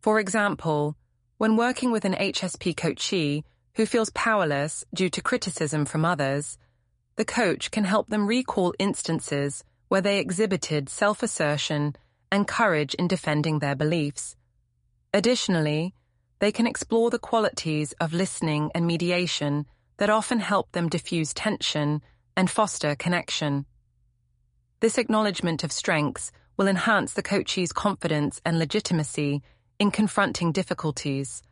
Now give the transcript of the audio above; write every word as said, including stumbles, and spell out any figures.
For example, when working with an H S P coachee who feels powerless due to criticism from others, the coach can help them recall instances where they exhibited self-assertion and courage in defending their beliefs. Additionally, they can explore the qualities of listening and mediation that often help them diffuse tension and foster connection. This acknowledgement of strengths will enhance the coachee's confidence and legitimacy in confronting difficulties,